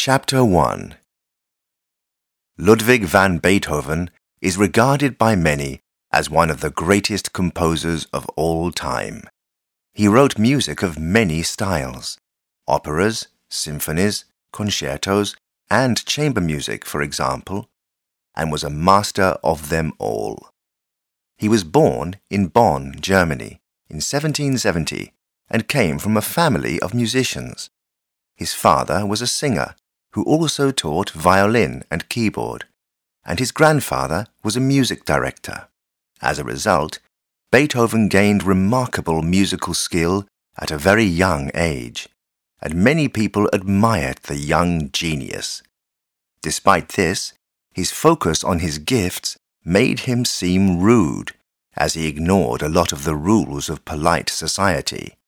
Chapter 1. Ludwig van Beethoven is regarded by many as one of the greatest composers of all time. He wrote music of many styles: operas, symphonies, concertos, and chamber music, for example, and was a master of them all. He was born in Bonn, Germany, in 1770 and came from a family of musicians. His father was a singer who also taught violin and keyboard, and his grandfather was a music director. As a result, Beethoven gained remarkable musical skill at a very young age, and many people admired the young genius. Despite this, his focus on his gifts made him seem rude, as he ignored a lot of the rules of polite society.